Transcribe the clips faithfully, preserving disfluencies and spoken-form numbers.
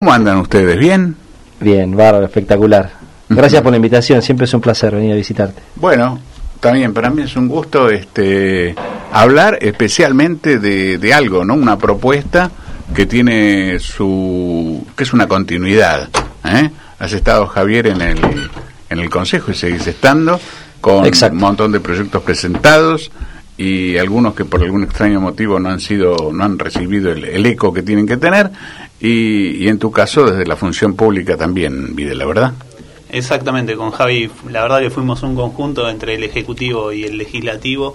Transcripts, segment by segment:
¿Cómo andan ustedes? ¿Bien? Bien, bárbaro, espectacular. Gracias uh-huh. por la invitación, siempre es un placer venir a visitarte. Bueno, también para mí es un gusto este hablar especialmente de, de algo, ¿no? Una propuesta que tiene su... que es una continuidad, ¿eh? Has estado, Javier, en el, en el Consejo y seguís estando con Exacto. un montón de proyectos presentados y algunos que por algún extraño motivo no han sido, no han recibido el, el eco que tienen que tener. Y, y en tu caso desde la función pública también, Videla, ¿verdad? Exactamente, con Javi la verdad que fuimos un conjunto entre el Ejecutivo y el Legislativo,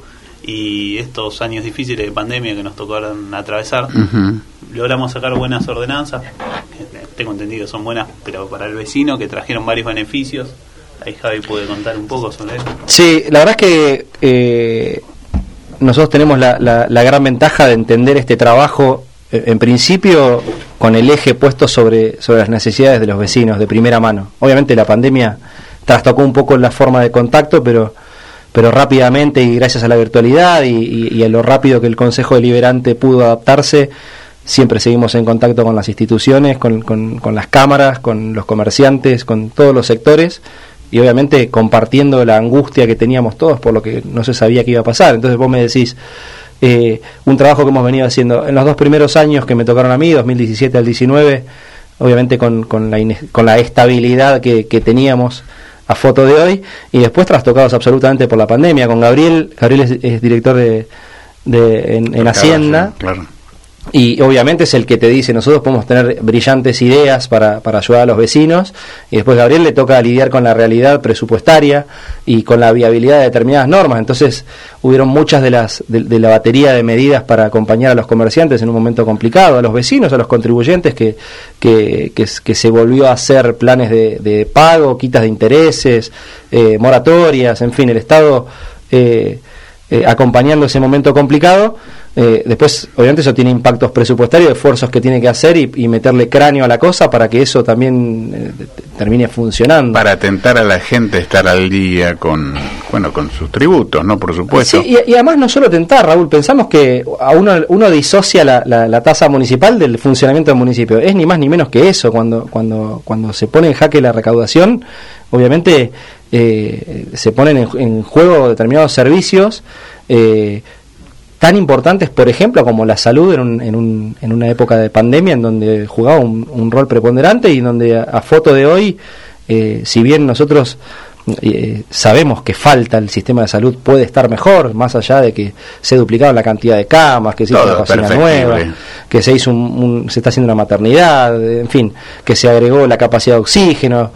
y estos años difíciles de pandemia que nos tocaron atravesar, uh-huh. logramos sacar buenas ordenanzas, tengo entendido son buenas, pero para el vecino, que trajeron varios beneficios. Ahí Javi puede contar un poco sobre eso. Sí, la verdad es que eh, nosotros tenemos la, la, la gran ventaja de entender este trabajo en principio con el eje puesto sobre, sobre las necesidades de los vecinos de primera mano. Obviamente la pandemia trastocó un poco la forma de contacto, pero, pero rápidamente y gracias a la virtualidad y, y, y a lo rápido que el Consejo Deliberante pudo adaptarse, siempre seguimos en contacto con las instituciones, con, con, con las cámaras, con los comerciantes, con todos los sectores, y obviamente compartiendo la angustia que teníamos todos por lo que no se sabía que iba a pasar. Entonces vos me decís, Eh, un trabajo que hemos venido haciendo en los dos primeros años que me tocaron a mí, dos mil diecisiete al diecinueve, obviamente con, con, la, ine- con la estabilidad que, que teníamos a foto de hoy, y después trastocados absolutamente por la pandemia. Con Gabriel, Gabriel es, es director de, de en, en Hacienda, claro. Y obviamente es el que te dice, nosotros podemos tener brillantes ideas para, para ayudar a los vecinos, y después Gabriel le toca lidiar con la realidad presupuestaria y con la viabilidad de determinadas normas. Entonces hubieron muchas de las de, de la batería de medidas para acompañar a los comerciantes en un momento complicado, a los vecinos, a los contribuyentes, que, que, que, que se volvió a hacer planes de, de pago, quitas de intereses, eh, moratorias, en fin, el Estado eh, eh, acompañando ese momento complicado. Eh, después, obviamente, eso tiene impactos presupuestarios, esfuerzos que tiene que hacer y, y meterle cráneo a la cosa para que eso también eh, termine funcionando. Para atentar a la gente a estar al día con, bueno, con sus tributos, ¿no? Por supuesto. Sí, y, y además no solo tentar, Raúl, pensamos que a uno, uno disocia la, la, la tasa municipal del funcionamiento del municipio. Es ni más ni menos que eso. Cuando, cuando, cuando se pone en jaque la recaudación, obviamente eh, se ponen en, en juego determinados servicios eh, tan importantes, por ejemplo, como la salud en, un, en, un, en una época de pandemia en donde jugaba un, un rol preponderante, y donde a, a foto de hoy, eh, si bien nosotros eh, sabemos que falta, el sistema de salud puede estar mejor, más allá de que se duplicaron la cantidad de camas, que se hizo una cocina nueva, que se hizo un, un, se está haciendo una maternidad, en fin, que se agregó la capacidad de oxígeno.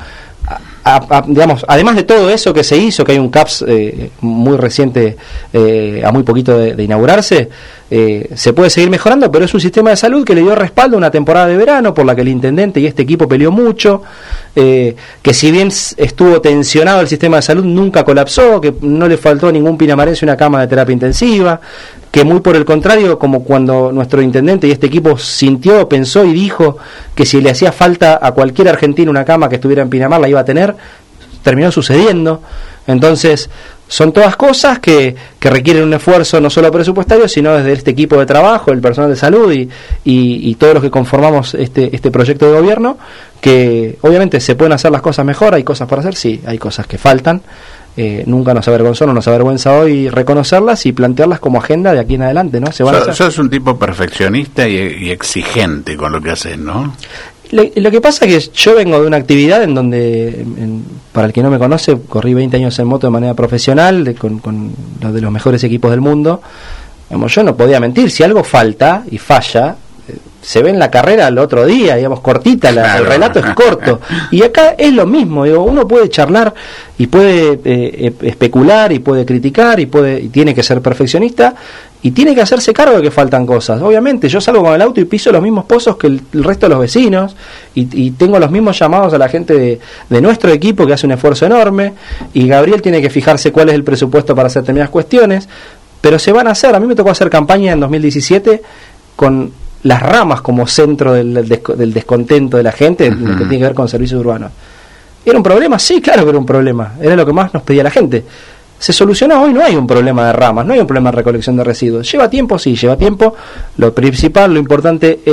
A, a, digamos, además de todo eso que se hizo, que hay un CAPS eh, muy reciente, eh, a muy poquito de, de inaugurarse, eh, se puede seguir mejorando, pero es un sistema de salud que le dio respaldo a una temporada de verano por la que el intendente y este equipo peleó mucho, eh, que si bien estuvo tensionado el sistema de salud, nunca colapsó, que no le faltó a ningún pinamarense una cama de terapia intensiva, que muy por el contrario, como cuando nuestro intendente y este equipo sintió, pensó y dijo que si le hacía falta a cualquier argentino una cama que estuviera en Pinamar, la iba a tener, terminó sucediendo. Entonces son todas cosas que, que requieren un esfuerzo no solo presupuestario, sino desde este equipo de trabajo, el personal de salud y, y, y todos los que conformamos este, este proyecto de gobierno, que obviamente se pueden hacer las cosas mejor. Hay cosas por hacer, sí, hay cosas que faltan. Eh, nunca nos avergonzó, no nos avergüenza hoy reconocerlas y plantearlas como agenda de aquí en adelante, ¿no? Se van so, a hacer. Sos un tipo perfeccionista y, y exigente con lo que haces, ¿no? Lo, lo que pasa es que yo vengo de una actividad en donde, en, para el que no me conoce, corrí veinte años en moto de manera profesional, de, con, con los de los mejores equipos del mundo. Digamos, yo no podía mentir, si algo falta y falla, se ve en la carrera el otro día, digamos, cortita, la, claro. El relato es corto. Y acá es lo mismo, digo, uno puede charlar y puede eh, especular y puede criticar y puede y tiene que ser perfeccionista y tiene que hacerse cargo de que faltan cosas. Obviamente, yo salgo con el auto y piso los mismos pozos que el, el resto de los vecinos y, y tengo los mismos llamados a la gente de, de nuestro equipo que hace un esfuerzo enorme, y Gabriel tiene que fijarse cuál es el presupuesto para hacer determinadas cuestiones, pero se van a hacer. A mí me tocó hacer campaña en dos mil diecisiete con las ramas como centro del, del, del descontento de la gente, uh-huh. Lo que tiene que ver con servicios urbanos. ¿Era un problema? Sí, claro que era un problema. Era lo que más nos pedía la gente. ¿Se solucionó? Hoy no hay un problema de ramas, no hay un problema de recolección de residuos. ¿Lleva tiempo? Sí, lleva tiempo. Lo principal, lo importante es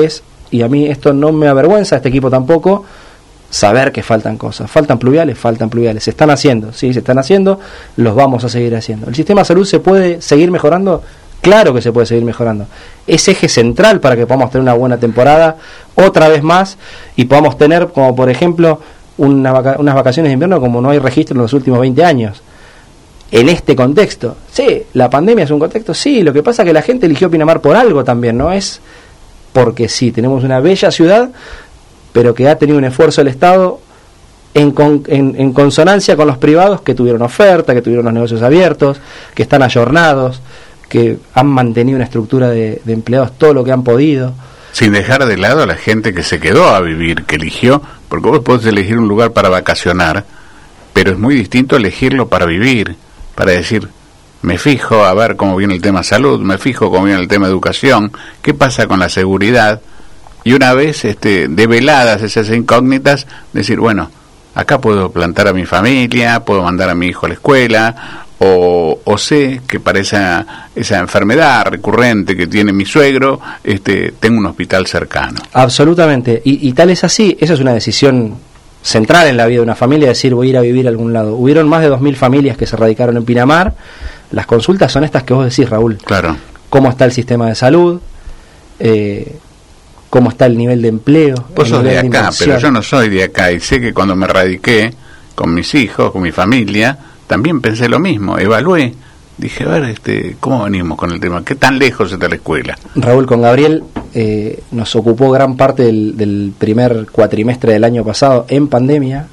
y a mí esto no me avergüenza, a este equipo tampoco, saber que faltan cosas. Faltan pluviales, faltan pluviales. Se están haciendo, sí, se están haciendo, los vamos a seguir haciendo. ¿El sistema de salud se puede seguir mejorando? Claro que se puede seguir mejorando. Es eje central para que podamos tener una buena temporada otra vez más y podamos tener, como por ejemplo, una vaca- unas vacaciones de invierno como no hay registro en los últimos veinte años. En este contexto, sí, la pandemia es un contexto, sí, lo que pasa es que la gente eligió Pinamar por algo también, no es porque sí, tenemos una bella ciudad, pero que ha tenido un esfuerzo del Estado en, con, en, en consonancia con los privados que tuvieron oferta, que tuvieron los negocios abiertos, que están ayornados, que han mantenido una estructura de, de empleados todo lo que han podido. Sin dejar de lado a la gente que se quedó a vivir, que eligió, porque vos podés elegir un lugar para vacacionar, pero es muy distinto elegirlo para vivir, para decir, me fijo a ver cómo viene el tema salud, me fijo cómo viene el tema educación, qué pasa con la seguridad, y una vez este, develadas esas incógnitas, decir, bueno, acá puedo plantar a mi familia, puedo mandar a mi hijo a la escuela, o, o sé que para esa, esa enfermedad recurrente que tiene mi suegro, este, tengo un hospital cercano. Absolutamente, y, y tal es así, esa es una decisión central en la vida de una familia, decir voy a ir a vivir a algún lado. Hubieron más de dos mil familias que se radicaron en Pinamar. Las consultas son estas que vos decís, Raúl. Claro. ¿Cómo está el sistema de salud? Eh, ¿Cómo está el nivel de empleo? Vos sos de acá, de pero yo no soy de acá, y sé que cuando me radiqué con mis hijos, con mi familia, también pensé lo mismo, evalué, dije, a ver, este, ¿cómo venimos con el tema? ¿Qué tan lejos está la escuela? Raúl, con Gabriel eh, nos ocupó gran parte del, del primer cuatrimestre del año pasado en pandemia,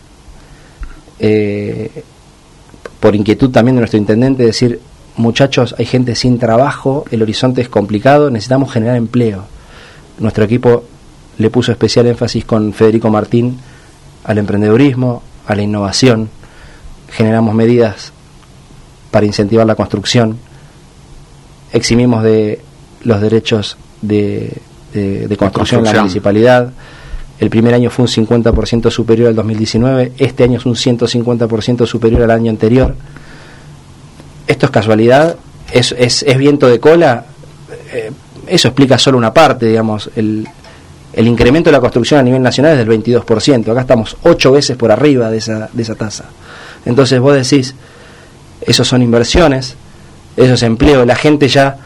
eh, por inquietud también de nuestro intendente, decir, muchachos, hay gente sin trabajo, el horizonte es complicado, necesitamos generar empleo. Nuestro equipo le puso especial énfasis con Federico Martín al emprendedurismo, a la innovación, generamos medidas para incentivar la construcción, eximimos de los derechos de, de, de construcción en la municipalidad. El primer año fue un cincuenta por ciento superior al dos mil diecinueve, este año es un ciento cincuenta por ciento superior al año anterior. Esto es casualidad, es, es, es viento de cola, eh, eso explica solo una parte, digamos, el, el incremento de la construcción a nivel nacional es del veintidós por ciento, acá estamos ocho veces por arriba de esa, de esa tasa. Entonces vos decís, esos son inversiones, eso es empleo, la gente ya,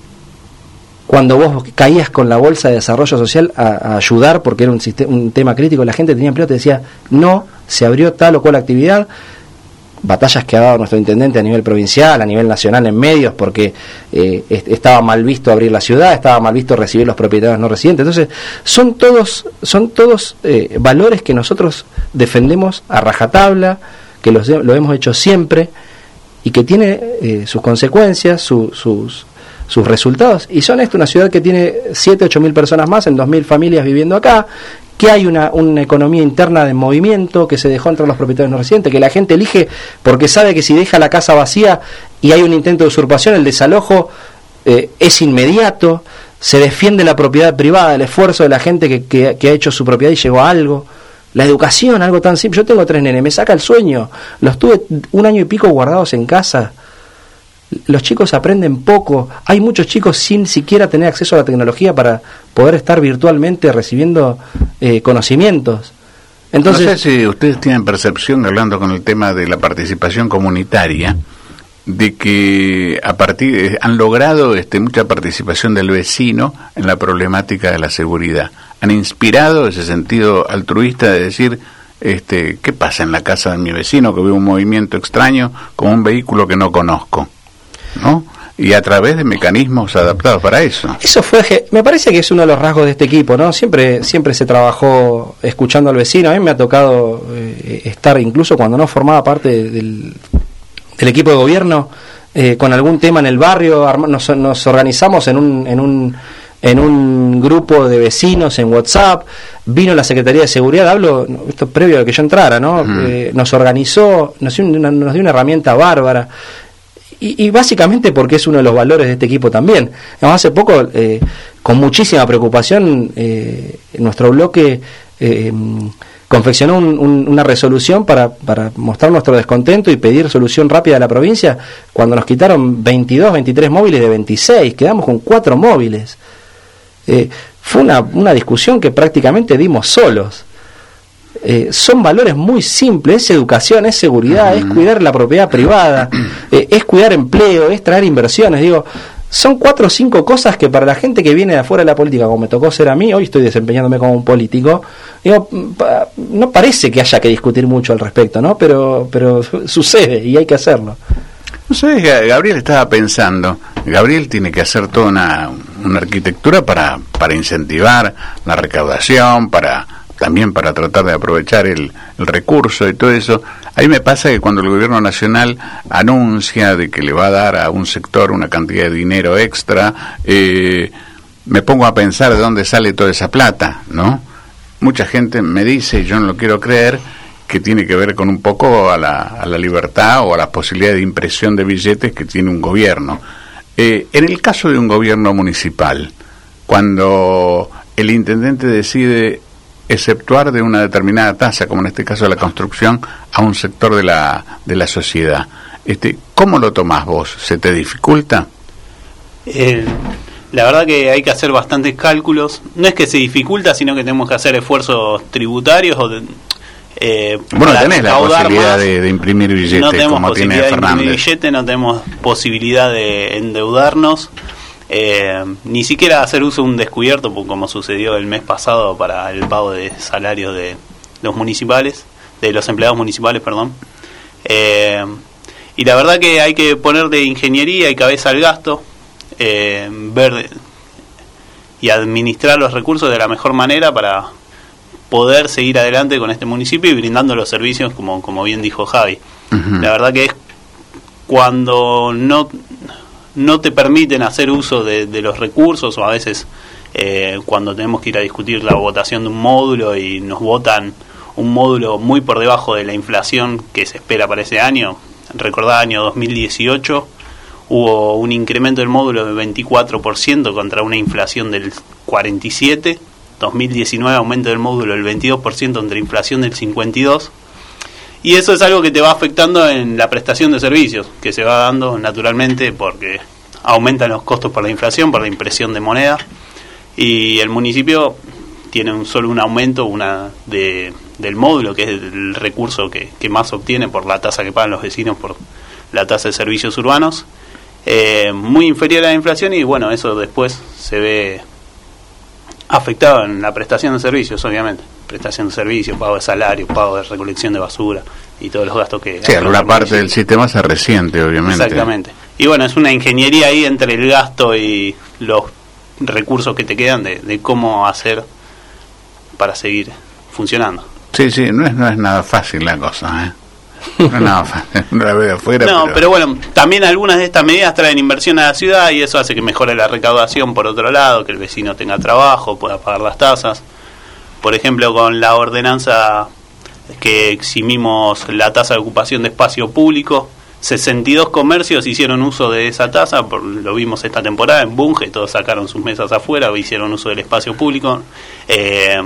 cuando vos caías con la bolsa de desarrollo social a, a ayudar porque era un, sistema, un tema crítico, la gente tenía empleo, te decía, no, se abrió tal o cual actividad, batallas que ha dado nuestro intendente a nivel provincial, a nivel nacional en medios, porque eh, estaba mal visto abrir la ciudad, estaba mal visto recibir los propietarios no residentes. Entonces, son todos, son todos eh, valores que nosotros defendemos a rajatabla, que los, lo hemos hecho siempre, y que tiene eh, sus consecuencias, su, sus, sus resultados. Y son esto, una ciudad que tiene siete, ocho mil personas más, en dos mil familias viviendo acá, que hay una, una economía interna de movimiento que se dejó entre los propietarios no residentes, que la gente elige porque sabe que si deja la casa vacía y hay un intento de usurpación, el desalojo eh, es inmediato, se defiende la propiedad privada, el esfuerzo de la gente que, que, que ha hecho su propiedad y llegó a algo. La educación, algo tan simple. Yo tengo tres nenes, me saca el sueño, los tuve un año y pico guardados en casa. Los chicos aprenden poco, hay muchos chicos sin siquiera tener acceso a la tecnología para poder estar virtualmente recibiendo eh, conocimientos. Entonces, no sé si ustedes tienen percepción, hablando con el tema de la participación comunitaria, de que a partir eh, han logrado este, mucha participación del vecino en la problemática de la seguridad. Han inspirado ese sentido altruista de decir, este, ¿qué pasa en la casa de mi vecino que veo un movimiento extraño como un vehículo que no conozco? ¿No? Y a través de mecanismos adaptados para eso. Eso fue, me parece que es uno de los rasgos de este equipo, ¿no? Siempre siempre se trabajó escuchando al vecino. A mí me ha tocado eh, estar, incluso cuando no formaba parte del, del equipo de gobierno, eh, con algún tema en el barrio, nos, nos organizamos en un, en un en un grupo de vecinos en WhatsApp, vino la Secretaría de Seguridad, hablo, esto previo a que yo entrara, ¿no? Mm. Eh, nos organizó, nos dio, una, nos dio una herramienta bárbara. Y, y básicamente porque es uno de los valores de este equipo también. Además, hace poco, eh, con muchísima preocupación, eh, nuestro bloque eh, confeccionó un, un, una resolución para, para mostrar nuestro descontento y pedir solución rápida a la provincia, cuando nos quitaron veintidós, veintitrés móviles de veintiséis, quedamos con cuatro móviles. Eh, fue una, una discusión que prácticamente dimos solos. Eh, son valores muy simples, es educación, es seguridad, es cuidar la propiedad privada, eh, es cuidar empleo, es traer inversiones. Digo, son cuatro o cinco cosas que para la gente que viene de afuera de la política, como me tocó ser a mí, hoy estoy desempeñándome como un político, digo, pa, no parece que haya que discutir mucho al respecto, ¿no? Pero, pero sucede y hay que hacerlo. No sé, Gabriel estaba pensando, Gabriel tiene que hacer toda una, una arquitectura para, para incentivar la recaudación, para también para tratar de aprovechar el, el recurso y todo eso. A mí me pasa que cuando el gobierno nacional anuncia de que le va a dar a un sector una cantidad de dinero extra, eh, me pongo a pensar de dónde sale toda esa plata, ¿no? Mucha gente me dice, y yo no lo quiero creer, que tiene que ver con un poco a la, a la libertad o a la posibilidad de impresión de billetes que tiene un gobierno. Eh, en el caso de un gobierno municipal, cuando el intendente decide exceptuar de una determinada tasa, como en este caso de la construcción, a un sector de la de la sociedad, este, ¿cómo lo tomás vos? ¿Se te dificulta? Eh, la verdad que hay que hacer bastantes cálculos. No es que se dificulta, sino que tenemos que hacer esfuerzos tributarios o de, eh, bueno, tenés la posibilidad de, de imprimir billetes, no tenemos como tiene posibilidad Fernández. De imprimir billetes, no tenemos posibilidad de endeudarnos. Eh, ni siquiera hacer uso de un descubierto, como sucedió el mes pasado para el pago de salarios de los municipales, de los empleados municipales, perdón. Eh, y la verdad que hay que poner de ingeniería y cabeza al gasto, eh, ver y administrar los recursos de la mejor manera para poder seguir adelante con este municipio y brindando los servicios, como, como bien dijo Javi. Uh-huh. La verdad que es cuando no... no te permiten hacer uso de, de los recursos, o a veces eh, cuando tenemos que ir a discutir la votación de un módulo y nos votan un módulo muy por debajo de la inflación que se espera para ese año. Recordá, año dos mil dieciocho hubo un incremento del módulo del veinticuatro por ciento contra una inflación del cuarenta y siete por ciento. dos mil diecinueve aumento del módulo del veintidós por ciento contra inflación del cincuenta y dos por ciento. Y eso es algo que te va afectando en la prestación de servicios, que se va dando naturalmente porque aumentan los costos por la inflación, por la impresión de moneda, y el municipio tiene un, solo un aumento una de, del módulo, que es el recurso que, que más obtiene por la tasa que pagan los vecinos por la tasa de servicios urbanos, eh, muy inferior a la inflación, y bueno, eso después se ve afectado en la prestación de servicios, obviamente. Prestación de servicios, pago de salario, pago de recolección de basura y todos los gastos que... Sí, alguna parte del sistema se resiente, obviamente. Exactamente. Y bueno, es una ingeniería ahí entre el gasto y los recursos que te quedan de, de cómo hacer para seguir funcionando. Sí, sí, no es, no es nada fácil la cosa, ¿eh? No es nada fácil, no la veo de afuera. No, pero... pero bueno, también algunas de estas medidas traen inversión a la ciudad y eso hace que mejore la recaudación por otro lado, que el vecino tenga trabajo, pueda pagar las tasas. Por ejemplo, con la ordenanza que eximimos la tasa de ocupación de espacio público, sesenta y dos comercios hicieron uso de esa tasa, por, lo vimos esta temporada en Bunge, todos sacaron sus mesas afuera, hicieron uso del espacio público. Eh,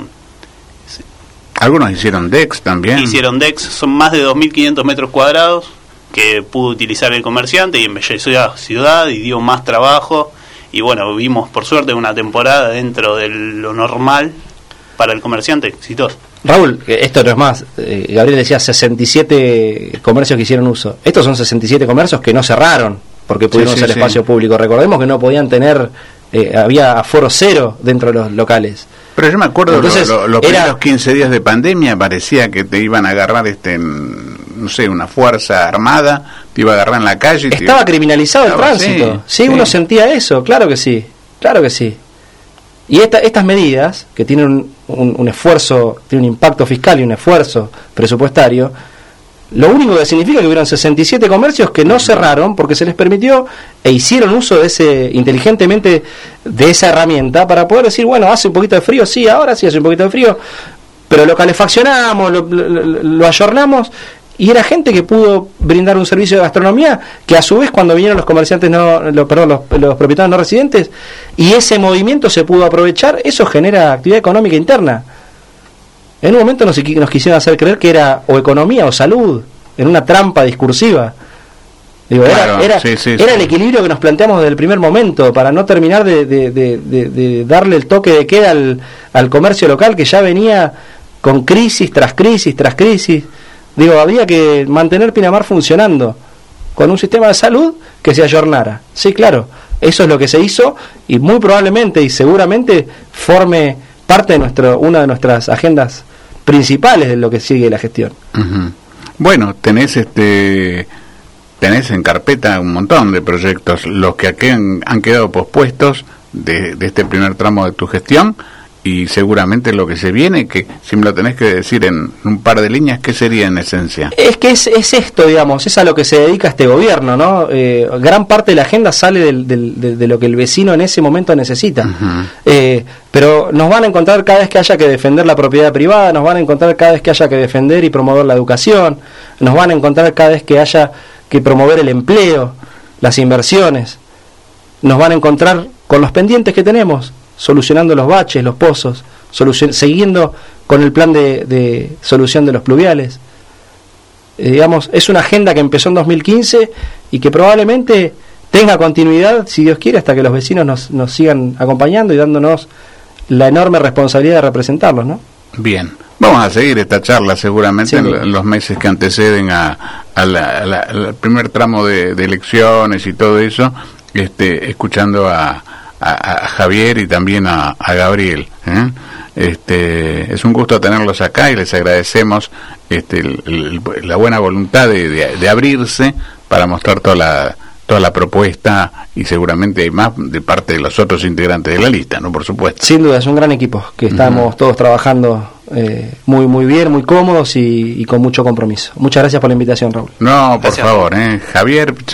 Algunos hicieron D E X también. Hicieron D E X, son más de dos mil quinientos metros cuadrados que pudo utilizar el comerciante y embelleció la ciudad y dio más trabajo. Y bueno, vimos por suerte una temporada dentro de lo normal para el comerciante exitoso. Raúl, esto no es más, eh, Gabriel decía sesenta y siete comercios que hicieron uso. Estos son sesenta y siete comercios que no cerraron porque pudieron sí, sí, usar sí. espacio público. Recordemos que no podían tener, eh, había aforo cero dentro de los locales. Pero yo me acuerdo, Entonces, lo, lo, los era... primeros quince días de pandemia parecía que te iban a agarrar, este en, no sé, una fuerza armada, te iba a agarrar en la calle. Estaba te... criminalizado el tránsito. Sí, sí, sí, uno sentía eso, claro que sí, claro que sí. Y esta, estas medidas, que tienen un, un, un esfuerzo, tienen un impacto fiscal y un esfuerzo presupuestario, lo único que significa que hubieron sesenta y siete comercios que no cerraron porque se les permitió e hicieron uso de ese inteligentemente de esa herramienta para poder decir, bueno, hace un poquito de frío, sí, ahora sí hace un poquito de frío, pero lo calefaccionamos, lo, lo, lo ayornamos, y era gente que pudo brindar un servicio de gastronomía que a su vez cuando vinieron los comerciantes no, lo, perdón, los, los propietarios no residentes y ese movimiento se pudo aprovechar, eso genera actividad económica interna. En un momento nos, nos quisieron hacer creer que era o economía o salud, en una trampa discursiva. Digo, claro, era, era, sí, sí, era sí. el equilibrio que nos planteamos desde el primer momento, para no terminar de, de, de, de, de darle el toque de queda al, al comercio local, que ya venía con crisis tras crisis tras crisis. Digo, había que mantener Pinamar funcionando con un sistema de salud que se ayornara. Sí, claro, eso es lo que se hizo, y muy probablemente y seguramente forme parte de nuestro una de nuestras agendas principales de lo que sigue la gestión. Uh-huh. Bueno, tenés este tenés en carpeta un montón de proyectos, los que aquí han, han quedado pospuestos de, de este primer tramo de tu gestión, y seguramente lo que se viene, que si me lo tenés que decir en un par de líneas, ¿qué sería en esencia? Es que es, es esto, digamos, es a lo que se dedica este gobierno, ¿no? Eh, gran parte de la agenda sale del, del, de, de lo que el vecino en ese momento necesita. Uh-huh. Eh, pero nos van a encontrar cada vez que haya que defender la propiedad privada, nos van a encontrar cada vez que haya que defender y promover la educación, nos van a encontrar cada vez que haya que promover el empleo, las inversiones, nos van a encontrar con los pendientes que tenemos, solucionando los baches, los pozos, solucion- siguiendo con el plan de, de solución de los pluviales. Eh, digamos, es una agenda que empezó en dos mil quince y que probablemente tenga continuidad, si Dios quiere, hasta que los vecinos nos, nos sigan acompañando y dándonos la enorme responsabilidad de representarlos, ¿no? Bien, vamos a seguir esta charla seguramente sí, en, en los meses que anteceden a, a la, a la, al primer tramo de, de elecciones y todo eso, este, escuchando a A, a Javier y también a, a Gabriel, ¿eh? Este, es un gusto tenerlos acá y les agradecemos este, el, el, la buena voluntad de, de, de abrirse para mostrar toda la toda la propuesta, y seguramente hay más de parte de los otros integrantes de la lista, ¿no? Por supuesto. Sin duda, es un gran equipo, que estamos uh-huh. todos trabajando eh, muy muy bien, muy cómodos y, y con mucho compromiso. Muchas gracias por la invitación, Raúl. No, por Gracias. favor, ¿eh? Javier